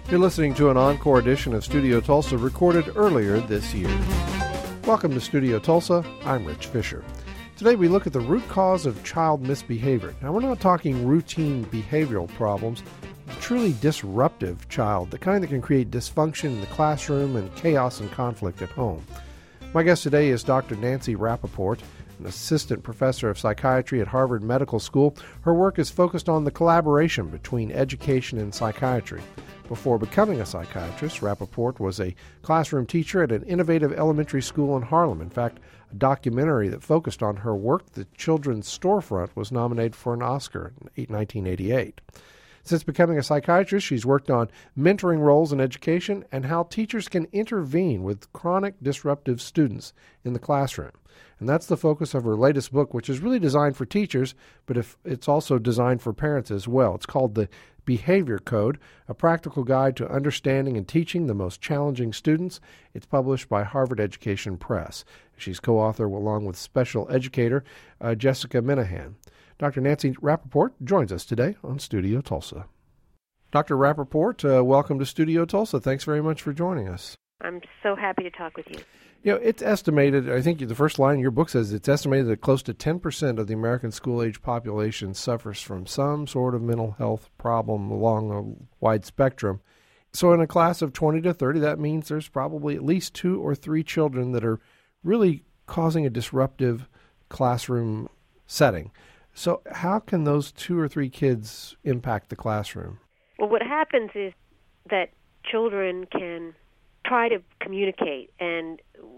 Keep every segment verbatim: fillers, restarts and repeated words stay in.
You're listening to an encore edition of Studio Tulsa recorded earlier this year. Welcome to Studio Tulsa. I'm Rich Fisher. Today we look at the root cause of child misbehavior. Now, we're not talking routine behavioral problems, a truly disruptive child, the kind that can create dysfunction in the classroom and chaos and conflict at home. My guest today is Doctor Nancy Rappaport, an assistant professor of psychiatry at Harvard Medical School. Her work is focused on the collaboration between education and psychiatry. Before becoming a psychiatrist, Rappaport was a classroom teacher at an innovative elementary school in Harlem. In fact, a documentary that focused on her work, The Children's Storefront, was nominated for an Oscar in nineteen eighty-eight. Since becoming a psychiatrist, she's worked on mentoring roles in education and how teachers can intervene with chronic disruptive students in the classroom. And that's the focus of her latest book, which is really designed for teachers, but if it's also designed for parents as well. It's called The Behavior Code, a practical guide to understanding and teaching the most challenging students. It's published by Harvard Education Press. She's co-author along with special educator uh, Jessica Minahan. Doctor Nancy Rappaport joins us today on Studio Tulsa. Doctor Rappaport, uh, welcome to Studio Tulsa. Thanks very much for joining us. I'm so happy to talk with you. You know, it's estimated, I think the first line in your book says it's estimated that close to ten percent of the American school-age population suffers from some sort of mental health problem along a wide spectrum. So in a class of twenty to thirty, that means there's probably at least two or three children that are really causing a disruptive classroom setting. So how can those two or three kids impact the classroom? Well, what happens is that children can try to communicate, and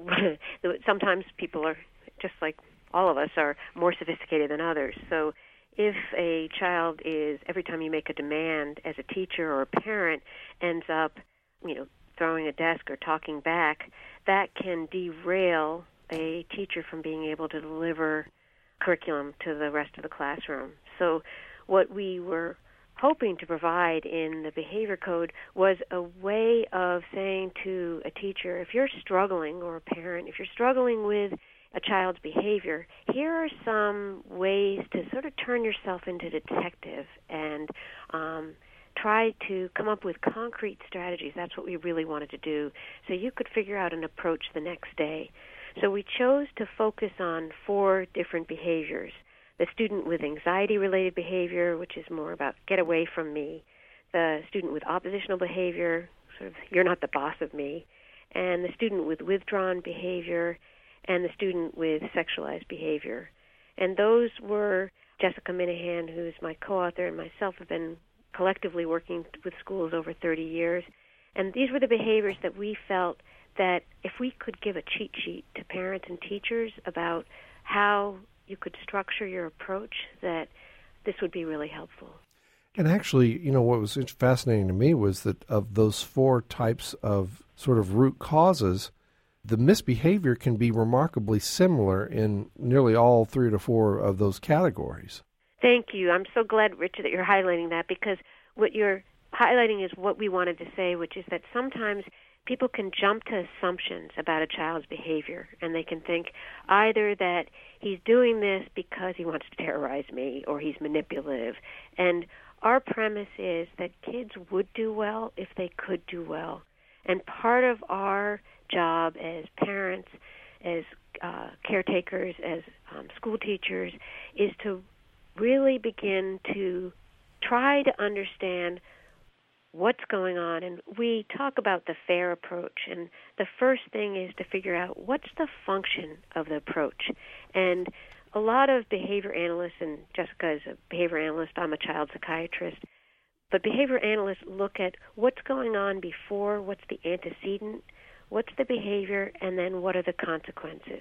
sometimes people are, just like all of us, are more sophisticated than others. So if a child is, every time you make a demand as a teacher or a parent, ends up, you know, throwing a desk or talking back, that can derail a teacher from being able to deliver curriculum to the rest of the classroom. So what we were hoping to provide in the Behavior Code was a way of saying to a teacher, if you're struggling, or a parent, if you're struggling with a child's behavior, here are some ways to sort of turn yourself into detective and um, try to come up with concrete strategies. That's what we really wanted to do, so you could figure out an approach the next day. So we chose to focus on four different behaviors. The student with anxiety-related behavior, which is more about get away from me. The student with oppositional behavior, sort of you're not the boss of me. And the student with withdrawn behavior, and the student with sexualized behavior. And those were Jessica Minahan, who's my co-author, and myself have been collectively working with schools over thirty years. And these were the behaviors that we felt that if we could give a cheat sheet to parents and teachers about how you could structure your approach, that this would be really helpful. And actually, you know, what was fascinating to me was that of those four types of sort of root causes, the misbehavior can be remarkably similar in nearly all three to four of those categories. Thank you. I'm so glad, Richard, that you're highlighting that, because what you're highlighting is what we wanted to say, which is that sometimes people can jump to assumptions about a child's behavior, and they can think either that he's doing this because he wants to terrorize me or he's manipulative. And our premise is that kids would do well if they could do well. And part of our job as parents, as uh, caretakers, as um, school teachers, is to really begin to try to understand what's going on. And we talk about the FAIR approach, and the first thing is to figure out what's the function of the approach. And a lot of behavior analysts, and Jessica is a behavior analyst, I'm a child psychiatrist, but behavior analysts look at what's going on before, what's the antecedent, what's the behavior, and then what are the consequences.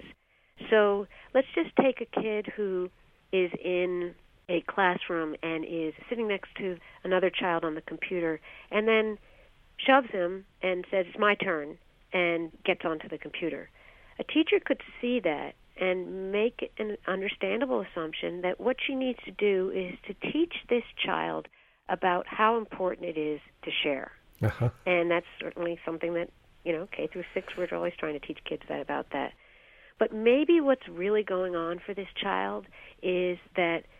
So let's just take a kid who is in a classroom and is sitting next to another child on the computer, and then shoves him and says, it's my turn, and gets onto the computer. A teacher could see that and make an understandable assumption that what she needs to do is to teach this child about how important it is to share. Uh-huh. And that's certainly something that, you know, K through six, we're always trying to teach kids that about that. But maybe what's really going on for this child is that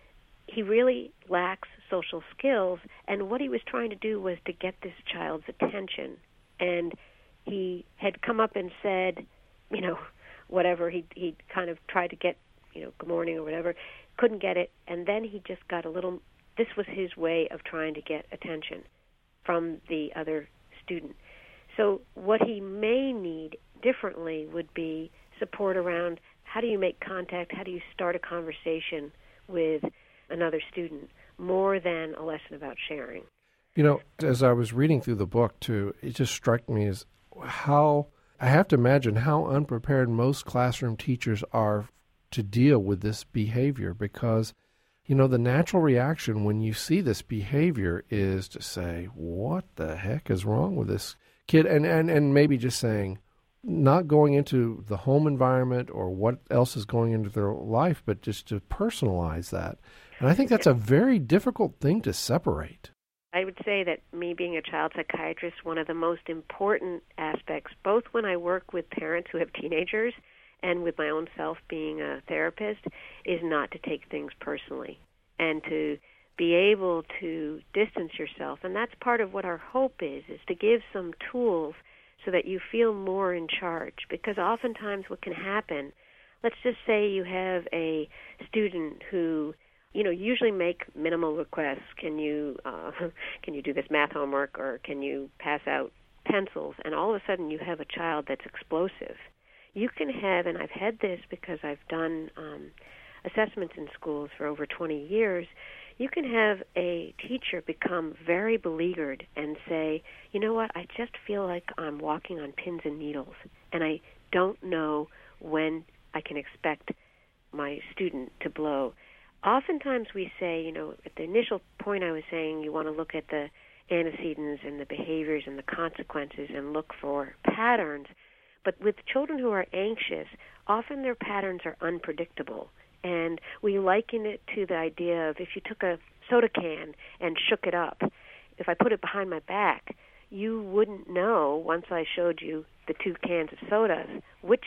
he really lacks social skills, and what he was trying to do was to get this child's attention. And he had come up and said, you know, whatever, he he kind of tried to get, you know, good morning or whatever, couldn't get it, and then he just got a little, this was his way of trying to get attention from the other student. So what he may need differently would be support around how do you make contact, how do you start a conversation with another student, more than a lesson about sharing. You know, as I was reading through the book, too, it just struck me as how, I have to imagine how unprepared most classroom teachers are to deal with this behavior, because, you know, the natural reaction when you see this behavior is to say, what the heck is wrong with this kid? And, and, and maybe just saying, not going into the home environment or what else is going into their life, but just to personalize that. And I think that's a very difficult thing to separate. I would say that me being a child psychiatrist, one of the most important aspects, both when I work with parents who have teenagers and with my own self being a therapist, is not to take things personally and to be able to distance yourself. And that's part of what our hope is, is to give some tools so that you feel more in charge. Because oftentimes what can happen, let's just say you have a student who, you know, usually make minimal requests. Can you uh, can you do this math homework, or can you pass out pencils? And all of a sudden you have a child that's explosive. You can have, and I've had this because I've done um, assessments in schools for over twenty years, you can have a teacher become very beleaguered and say, you know what, I just feel like I'm walking on pins and needles, and I don't know when I can expect my student to blow. Oftentimes we say, you know, at the initial point I was saying, you want to look at the antecedents and the behaviors and the consequences and look for patterns. But with children who are anxious, often their patterns are unpredictable. And we liken it to the idea of if you took a soda can and shook it up, if I put it behind my back, you wouldn't know, once I showed you the two cans of sodas, which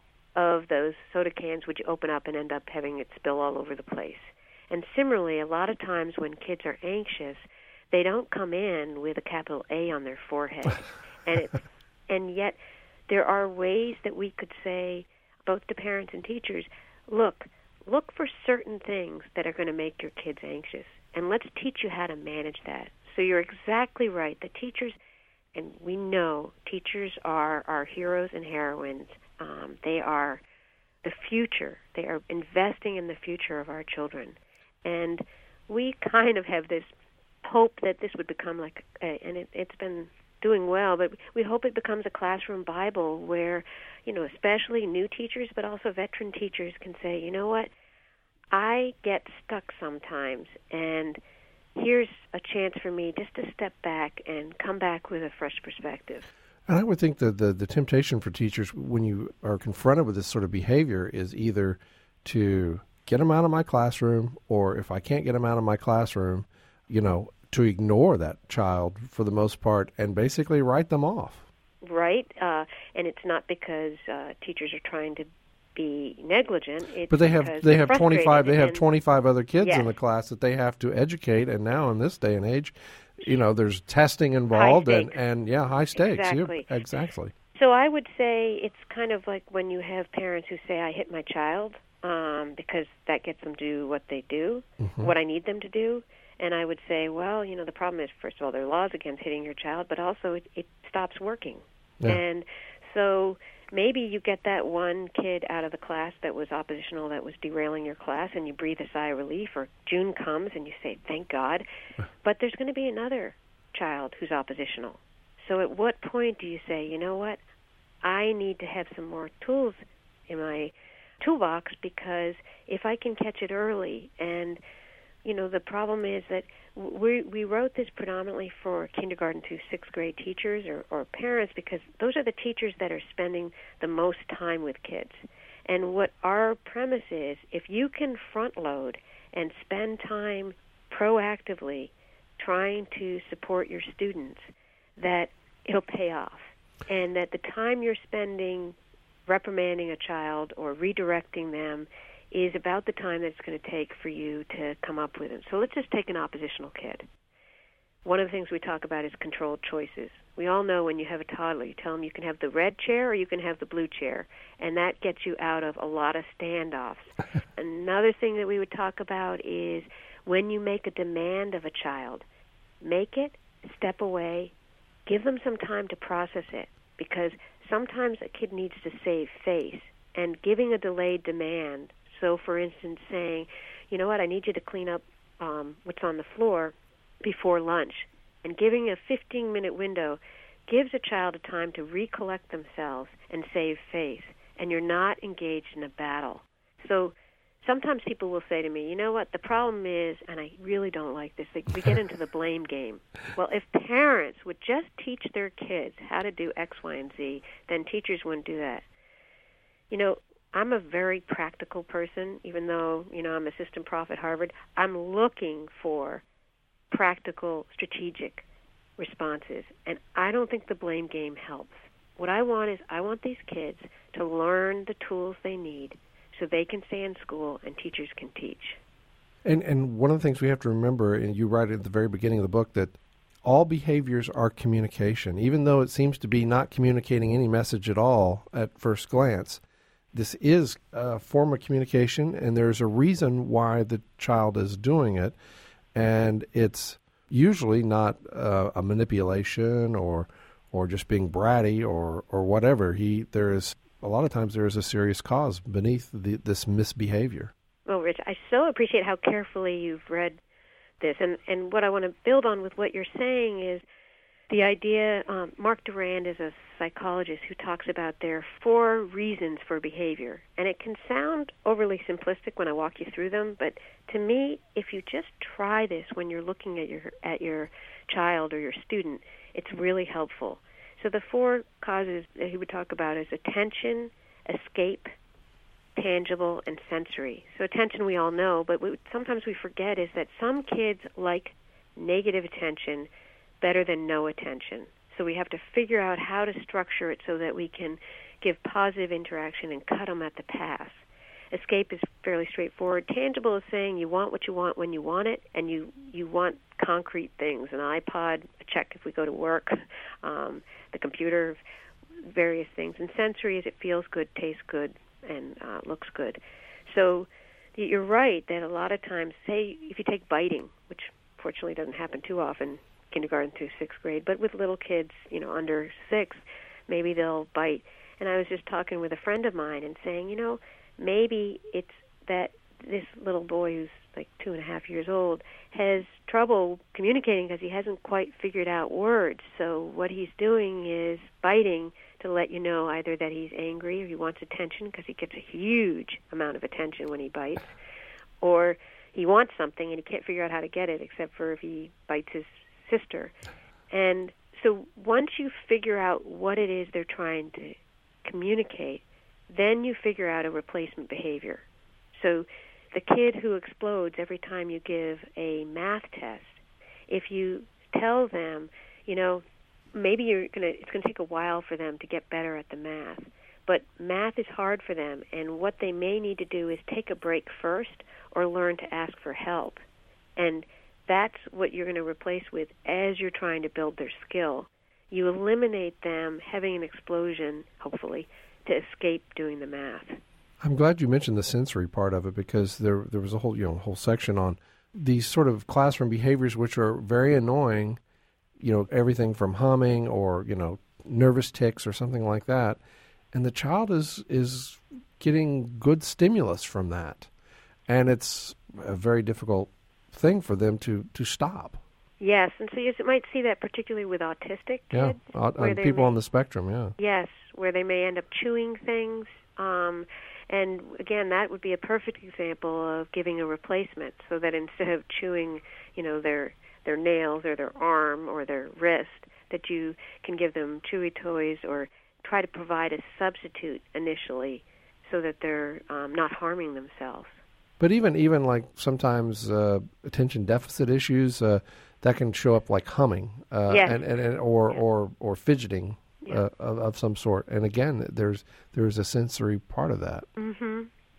of those soda cans would you open up and end up having it spill all over the place. And similarly, a lot of times when kids are anxious, they don't come in with a capital A on their forehead. and it's, and yet there are ways that we could say, both to parents and teachers, look, look for certain things that are going to make your kids anxious, and let's teach you how to manage that. So you're exactly right. The teachers, and we know teachers are our heroes and heroines. Um, they are the future. They are investing in the future of our children. And we kind of have this hope that this would become like, a, and it, it's been doing well, but we hope it becomes a classroom Bible where, you know, especially new teachers, but also veteran teachers can say, you know what, I get stuck sometimes, and here's a chance for me just to step back and come back with a fresh perspective. And I would think that the, the temptation for teachers when you are confronted with this sort of behavior is either to get them out of my classroom, or if I can't get them out of my classroom, you know, to ignore that child for the most part and basically write them off. Right, uh, and it's not because uh, teachers are trying to be negligent. It's but they have they have twenty-five they have and, twenty-five other kids yes. in the class that they have to educate, and now in this day and age, you know, there's testing involved and, and yeah, high stakes. Exactly. You're, exactly. So I would say it's kind of like when you have parents who say, I hit my child um, because that gets them to do what they do, mm-hmm. what I need them to do. And I would say, well, you know, the problem is, first of all, there are laws against hitting your child, but also it, it stops working. Yeah. And so maybe you get that one kid out of the class that was oppositional, that was derailing your class, and you breathe a sigh of relief, or June comes and you say, thank God. But there's going to be another child who's oppositional. So at what point do you say, you know what, I need to have some more tools in my toolbox, because if I can catch it early, and you know, the problem is that we we wrote this predominantly for kindergarten through sixth grade teachers or, or parents, because those are the teachers that are spending the most time with kids. And what our premise is, if you can front load and spend time proactively trying to support your students, that it'll pay off. And that the time you're spending reprimanding a child or redirecting them is about the time that it's going to take for you to come up with it. So let's just take an oppositional kid. One of the things we talk about is controlled choices. We all know when you have a toddler, you tell them you can have the red chair or you can have the blue chair, and that gets you out of a lot of standoffs. Another thing that we would talk about is when you make a demand of a child, make it, step away, give them some time to process it, because sometimes a kid needs to save face, and giving a delayed demand, so for instance saying, you know what, I need you to clean up um, what's on the floor before lunch, and giving a fifteen-minute window gives a child a time to recollect themselves and save face, and you're not engaged in a battle. So sometimes people will say to me, you know what, the problem is, and I really don't like this, we get into the blame game. Well, if parents would just teach their kids how to do X, Y, and Z, then teachers wouldn't do that. You know, I'm a very practical person, even though, you know, I'm assistant prof at Harvard. I'm looking for practical, strategic responses, and I don't think the blame game helps. What I want is I want these kids to learn the tools they need so they can stay in school and teachers can teach. And and one of the things we have to remember, and you write at the very beginning of the book, that all behaviors are communication. Even though it seems to be not communicating any message at all at first glance, this is a form of communication, and there's a reason why the child is doing it. And it's usually not uh, a manipulation or or just being bratty or, or whatever. He there is a lot of times there is a serious cause beneath the, this misbehavior. Well, Rich, I so appreciate how carefully you've read this. And, and what I want to build on with what you're saying is the idea, um, Mark Durand is a psychologist who talks about there are four reasons for behavior. And it can sound overly simplistic when I walk you through them, but to me, if you just try this when you're looking at your at your child or your student, it's really helpful. So the four causes that he would talk about is attention, escape, tangible, and sensory. So attention we all know, but we, sometimes we forget is that some kids like negative attention better than no attention. So we have to figure out how to structure it so that we can give positive interaction and cut them at the pass. Escape is fairly straightforward. Tangible is saying you want what you want when you want it, and you, you want concrete things, an iPod, a check if we go to work, um, the computer, various things. And sensory is it feels good, tastes good, and uh, looks good. So you're right that a lot of times, say if you take biting, which fortunately doesn't happen too often, kindergarten through sixth grade, but with little kids, you know, under six, maybe they'll bite. And I was just talking with a friend of mine and saying, you know, maybe it's that this little boy who's like two and a half years old has trouble communicating because he hasn't quite figured out words. So what he's doing is biting to let you know either that he's angry or he wants attention because he gets a huge amount of attention when he bites, or he wants something and he can't figure out how to get it except for if he bites his sister. And so once you figure out what it is they're trying to communicate, then you figure out a replacement behavior. So the kid who explodes every time you give a math test, if you tell them, you know, maybe you're gonna it's gonna take a while for them to get better at the math, but math is hard for them, and what they may need to do is take a break first or learn to ask for help. And that's what you're going to replace with as you're trying to build their skill. You eliminate them having an explosion, hopefully, to escape doing the math. I'm glad you mentioned the sensory part of it, because there there was a whole you know whole section on these sort of classroom behaviors which are very annoying. You know, everything from humming or you know nervous tics or something like that, and the child is is getting good stimulus from that, and it's a very difficult thing for them to, to stop. Yes, and so you might see that particularly with autistic kids. Yeah, uh, where people may, on the spectrum, yeah. Yes, where they may end up chewing things. Um, and again, that would be a perfect example of giving a replacement, so that instead of chewing, you know, their their nails or their arm or their wrist, that you can give them chewy toys or try to provide a substitute initially so that they're um, not harming themselves. But even even like sometimes uh, attention deficit issues uh, that can show up like humming, uh, yes. and, and, and or, yes. or or fidgeting yes. uh, of, of some sort. And again, there's there's a sensory part of that. Mm-hmm.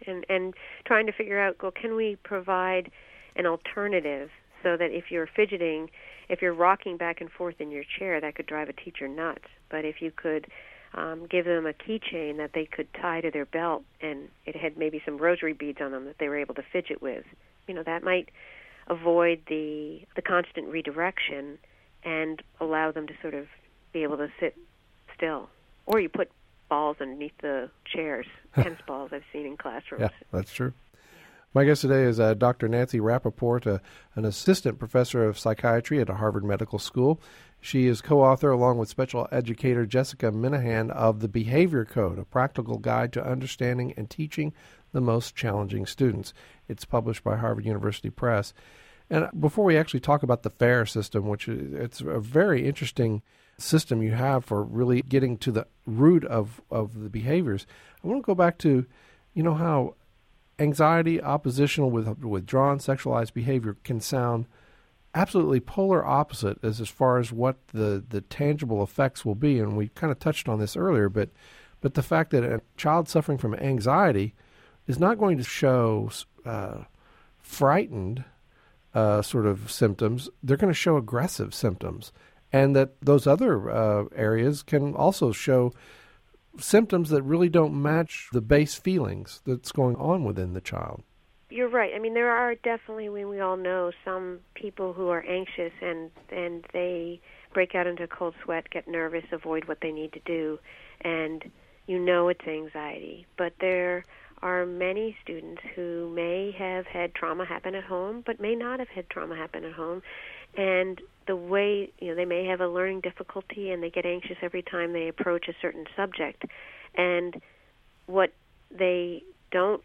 and, and trying to figure out, well, can we provide an alternative so that if you're fidgeting, if you're rocking back and forth in your chair, that could drive a teacher nuts. But if you could um, give them a keychain that they could tie to their belt and it had maybe some rosary beads on them that they were able to fidget with, you know, that might avoid the the constant redirection and allow them to sort of be able to sit still. Or you put balls underneath the chairs, tennis balls I've seen in classrooms. Yeah, that's true. My guest today is uh, Doctor Nancy Rappaport, uh, an assistant professor of psychiatry at Harvard Medical School. She is co-author, along with special educator Jessica Minahan, of The Behavior Code, a practical guide to understanding and teaching the most challenging students. It's published by Harvard University Press. And before we actually talk about the FAIR system, which is it's a very interesting system you have for really getting to the root of, of the behaviors, I want to go back to, you know, how anxiety, oppositional with withdrawn sexualized behavior can sound absolutely polar opposite as, as far as what the, the tangible effects will be. And we kind of touched on this earlier, but but the fact that a child suffering from anxiety is not going to show uh, frightened uh, sort of symptoms. They're going to show aggressive symptoms. And that those other uh, areas can also show symptoms that really don't match the base feelings that's going on within the child. You're right. I mean, there are definitely, we, we all know, some people who are anxious and, and they break out into a cold sweat, get nervous, avoid what they need to do, and you know it's anxiety. But there are many students who may have had trauma happen at home, but may not have had trauma happen at home. And the way, you know, they may have a learning difficulty and they get anxious every time they approach a certain subject. And what they don't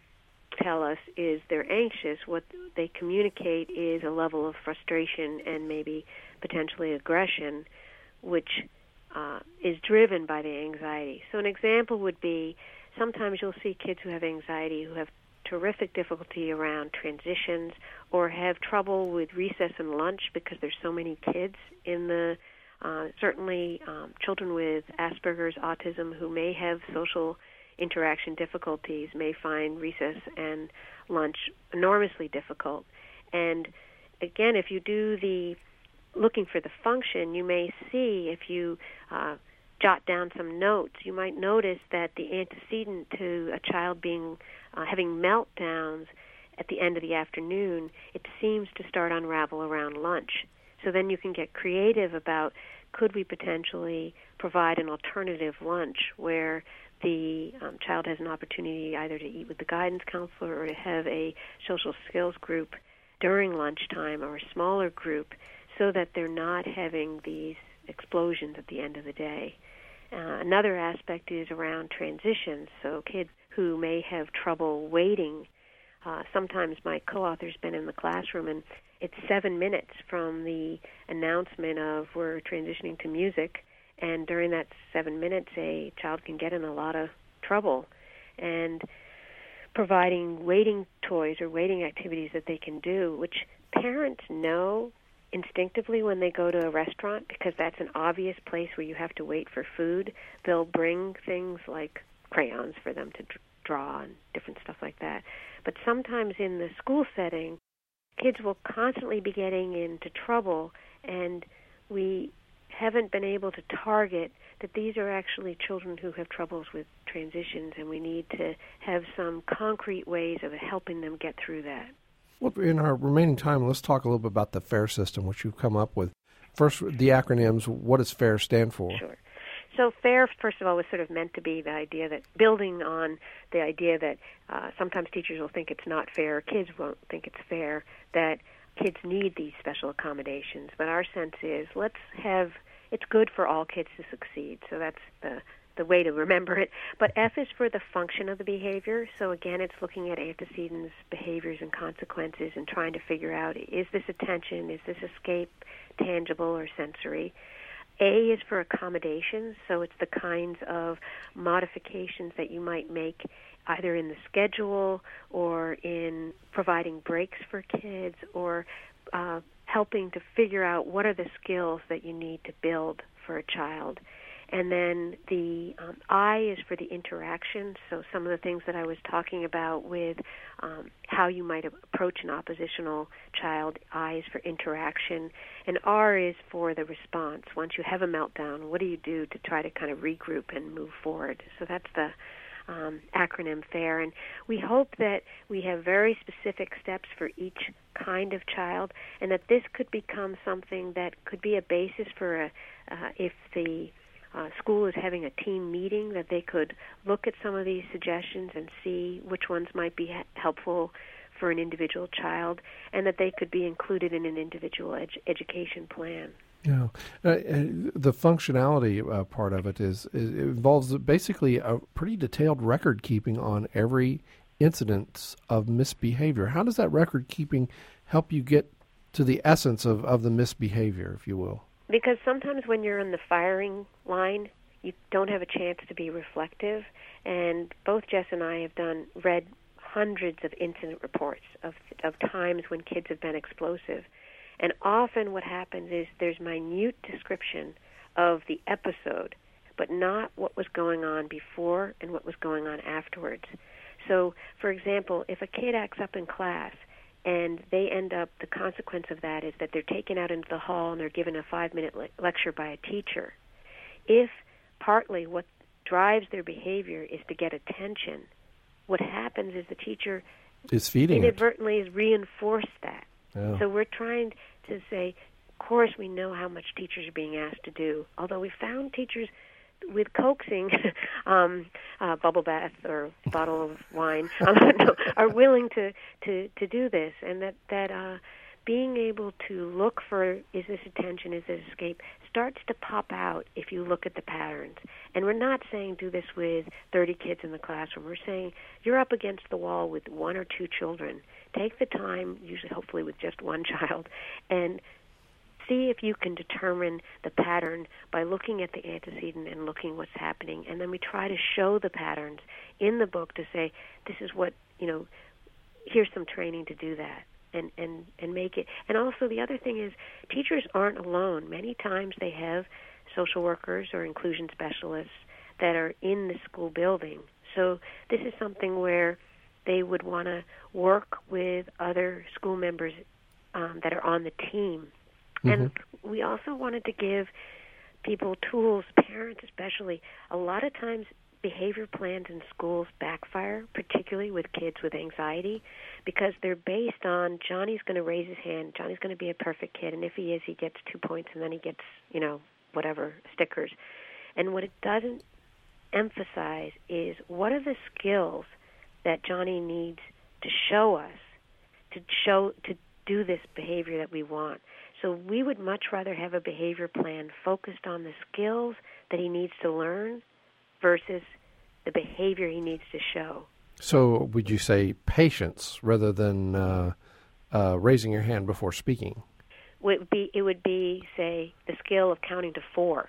tell us is they're anxious. What they communicate is a level of frustration and maybe potentially aggression, which uh, is driven by the anxiety. So an example would be sometimes you'll see kids who have anxiety who have terrific difficulty around transitions or have trouble with recess and lunch because there's so many kids in the, uh, certainly um, children with Asperger's, autism, who may have social interaction difficulties may find recess and lunch enormously difficult. And again, if you do the looking for the function, you may see if you uh, jot down some notes, you might notice that the antecedent to a child being uh, having meltdowns at the end of the afternoon, it seems to start unravel around lunch. So then you can get creative about, could we potentially provide an alternative lunch where the um, child has an opportunity either to eat with the guidance counselor or to have a social skills group during lunchtime or a smaller group so that they're not having these explosions at the end of the day. Uh, another aspect is around transitions. So kids who may have trouble waiting, uh, sometimes my co-author's been in the classroom and it's seven minutes from the announcement of we're transitioning to music, and during that seven minutes a child can get in a lot of trouble. And providing waiting toys or waiting activities that they can do, which parents know instinctively when they go to a restaurant, because that's an obvious place where you have to wait for food. They'll bring things like crayons for them to draw and different stuff like that. But sometimes in the school setting, kids will constantly be getting into trouble, and we haven't been able to target that these are actually children who have troubles with transitions, and we need to have some concrete ways of helping them get through that. Well, in our remaining time, let's talk a little bit about the FAIR system, which you've come up with. First, the acronyms. What does FAIR stand for? Sure. So FAIR, first of all, was sort of meant to be the idea that, building on the idea that uh, sometimes teachers will think it's not fair, or kids won't think it's fair, that kids need these special accommodations. But our sense is, let's have, it's good for all kids to succeed. So that's the the way to remember it. But F is for the function of the behavior. So again, it's looking at antecedents, behaviors, and consequences and trying to figure out, is this attention, is this escape tangible or sensory? A is for accommodations, so it's the kinds of modifications that you might make either in the schedule or in providing breaks for kids or uh, helping to figure out what are the skills that you need to build for a child. And then the um, I is for the interaction. So some of the things that I was talking about with um, how you might approach an oppositional child, I is for interaction. And R is for the response. Once you have a meltdown, what do you do to try to kind of regroup and move forward? So that's the um, acronym FAIR. And we hope that we have very specific steps for each kind of child, and that this could become something that could be a basis for a, uh, if the Uh, school is having a team meeting, that they could look at some of these suggestions and see which ones might be ha- helpful for an individual child, and that they could be included in an individual ed- education plan. Yeah, uh, the functionality uh, part of it is, is it involves basically a pretty detailed record keeping on every incidence of misbehavior. How does that record keeping help you get to the essence of, of the misbehavior, if you will? Because sometimes when you're on the firing line, you don't have a chance to be reflective. And both Jess and I have done read hundreds of incident reports of of times when kids have been explosive. And often what happens is there's minute description of the episode, but not what was going on before and what was going on afterwards. So, for example, if a kid acts up in class, and they end up, the consequence of that is that they're taken out into the hall and they're given a five-minute le- lecture by a teacher. If partly what drives their behavior is to get attention, what happens is the teacher is feeding inadvertently it. has reinforced that. Yeah. So we're trying to say, of course we know how much teachers are being asked to do, although we found teachers with coaxing, um, uh, bubble bath or bottle of wine, um, no, are willing to, to, to do this, and that that uh, being able to look for, is this attention, is this escape, starts to pop out if you look at the patterns. And we're not saying do this with thirty kids in the classroom. We're saying you're up against the wall with one or two children. Take the time, usually hopefully with just one child, and see if you can determine the pattern by looking at the antecedent and looking what's happening. And then we try to show the patterns in the book to say, this is what, you know, here's some training to do that and, and, and make it. And also the other thing is teachers aren't alone. Many times they have social workers or inclusion specialists that are in the school building. So this is something where they would want to work with other school members um, that are on the team. And mm-hmm. we also wanted to give people tools, parents especially. A lot of times behavior plans in schools backfire, particularly with kids with anxiety, because they're based on Johnny's going to raise his hand, Johnny's going to be a perfect kid, and if he is, he gets two points, and then he gets, you know, whatever, stickers. And what it doesn't emphasize is what are the skills that Johnny needs to show us, to show, to do this behavior that we want. So we would much rather have a behavior plan focused on the skills that he needs to learn versus the behavior he needs to show. So would you say patience rather than uh, uh, raising your hand before speaking? Would be, it would be, say, the skill of counting to four.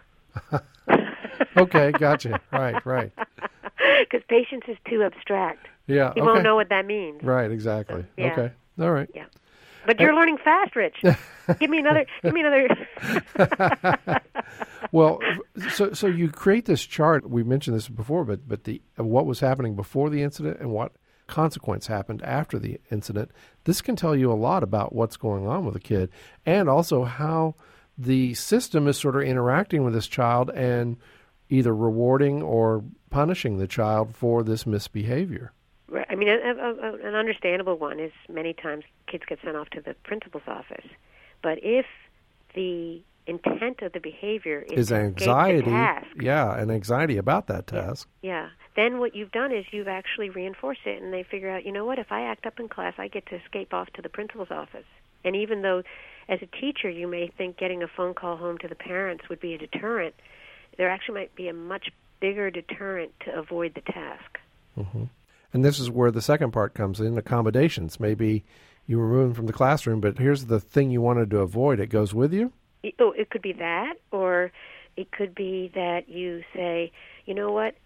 Okay, gotcha. Right, right. Because patience is too abstract. Yeah, You okay. won't know what that means. Right, exactly. So, yeah. Okay, all right. Yeah. But you're learning fast, Rich. Give me another. Give me another. Well, so so you create this chart. We mentioned this before, but but the what was happening before the incident and what consequence happened after the incident. This can tell you a lot about what's going on with a kid, and also how the system is sort of interacting with this child and either rewarding or punishing the child for this misbehavior. I mean, a, a, an understandable one is many times kids get sent off to the principal's office. But if the intent of the behavior is, is to anxiety, escape the task, yeah, and anxiety about that task. Yeah, yeah, then what you've done is you've actually reinforced it, and they figure out, you know what, if I act up in class, I get to escape off to the principal's office. And even though, as a teacher, you may think getting a phone call home to the parents would be a deterrent, there actually might be a much bigger deterrent to avoid the task. Mm-hmm. And this is where the second part comes in, accommodations. Maybe you were moving from the classroom, but here's the thing you wanted to avoid. It goes with you? It, oh, it could be that, or it could be that you say, you know what,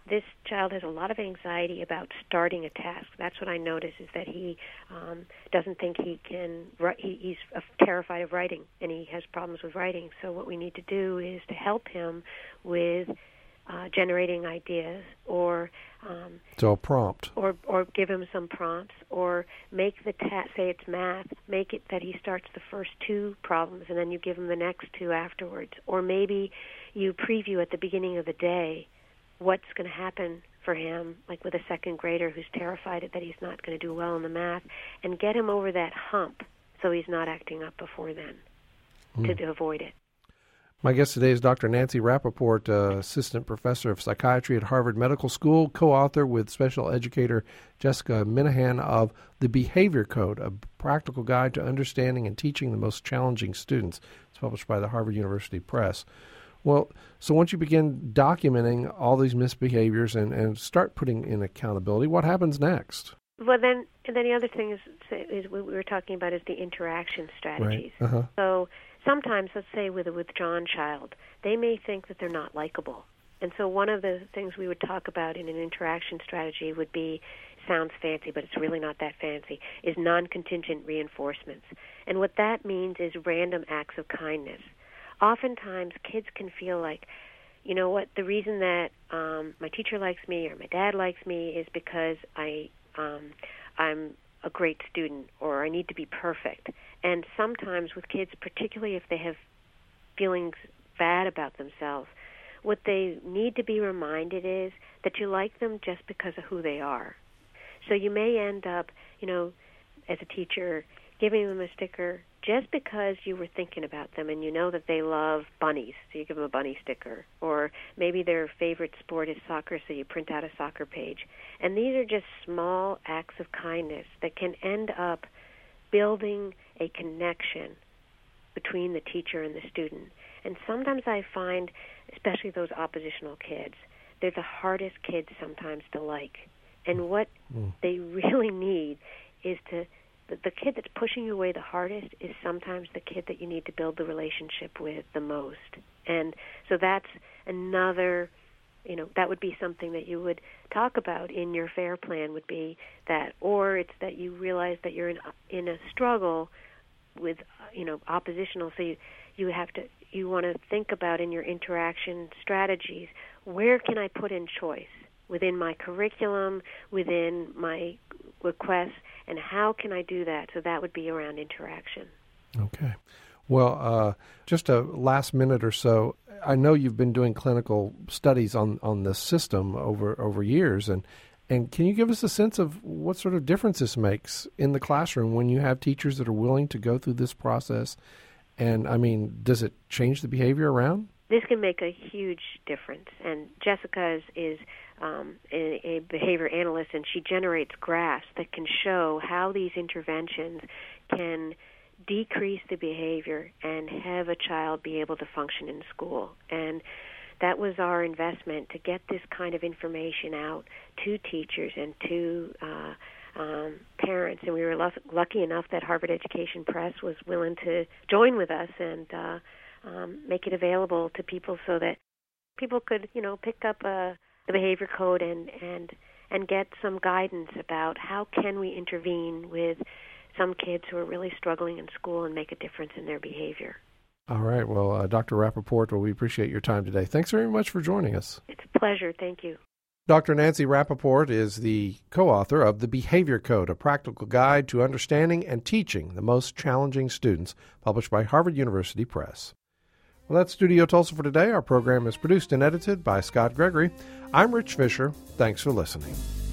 this child has a lot of anxiety about starting a task. That's what I notice, is that he um, doesn't think he can, he, he's terrified of writing, and he has problems with writing. So what we need to do is to help him with uh, generating ideas, or um, so a prompt, or or give him some prompts, or make the task, say it's math, make it that he starts the first two problems and then you give him the next two afterwards. Or maybe you preview at the beginning of the day what's going to happen for him, like with a second grader who's terrified that he's not going to do well in the math, and get him over that hump so he's not acting up before then mm. to, to avoid it. My guest today is Doctor Nancy Rappaport, uh, Assistant Professor of Psychiatry at Harvard Medical School, co-author with special educator Jessica Minahan of The Behavior Code, a practical guide to understanding and teaching the most challenging students. It's published by the Harvard University Press. Well, so once you begin documenting all these misbehaviors and, and start putting in accountability, what happens next? Well, then, and then the other thing is, is what we were talking about is the interaction strategies. Right. Uh-huh. So sometimes, let's say with a withdrawn child, they may think that they're not likable. And so one of the things we would talk about in an interaction strategy would be, sounds fancy, but it's really not that fancy, is non-contingent reinforcements. And what that means is random acts of kindness. Oftentimes, kids can feel like, you know what, the reason that um, my teacher likes me or my dad likes me is because I, um, I'm a great student, or I need to be perfect. And sometimes with kids, particularly if they have feelings bad about themselves, what they need to be reminded is that you like them just because of who they are. So you may end up, you know, as a teacher, giving them a sticker just because you were thinking about them and you know that they love bunnies, so you give them a bunny sticker. Or maybe their favorite sport is soccer, so you print out a soccer page. And these are just small acts of kindness that can end up building a connection between the teacher and the student. And sometimes I find, especially those oppositional kids, they're the hardest kids sometimes to like. And what mm. they really need is to The, the kid that's pushing you away the hardest is sometimes the kid that you need to build the relationship with the most. And so that's another, you know, that would be something that you would talk about in your FAIR plan, would be that. Or it's that you realize that you're in, in a struggle with, you know, oppositional, so you, you have to, you want to think about in your interaction strategies, where can I put in choice within my curriculum, within my requests, and how can I do that? So that would be around interaction. Okay. Well, uh, just a last minute or so, I know you've been doing clinical studies on, on this system over, over years, and, and can you give us a sense of what sort of difference this makes in the classroom when you have teachers that are willing to go through this process? And, I mean, does it change the behavior around? This can make a huge difference. And Jessica is, is um, a, a behavior analyst, and she generates graphs that can show how these interventions can decrease the behavior and have a child be able to function in school. And that was our investment, to get this kind of information out to teachers and to uh, um, parents. And we were lu- lucky enough that Harvard Education Press was willing to join with us and uh, um, make it available to people so that people could, you know, pick up uh, the behavior code and, and and get some guidance about how can we intervene with some kids who are really struggling in school and make a difference in their behavior. All right. Well, uh, Doctor Rappaport, well, we appreciate your time today. Thanks very much for joining us. It's a pleasure. Thank you. Doctor Nancy Rappaport is the co-author of The Behavior Code, a practical guide to understanding and teaching the most challenging students, published by Harvard University Press. Well, that's Studio Tulsa for today. Our program is produced and edited by Scott Gregory. I'm Rich Fisher. Thanks for listening.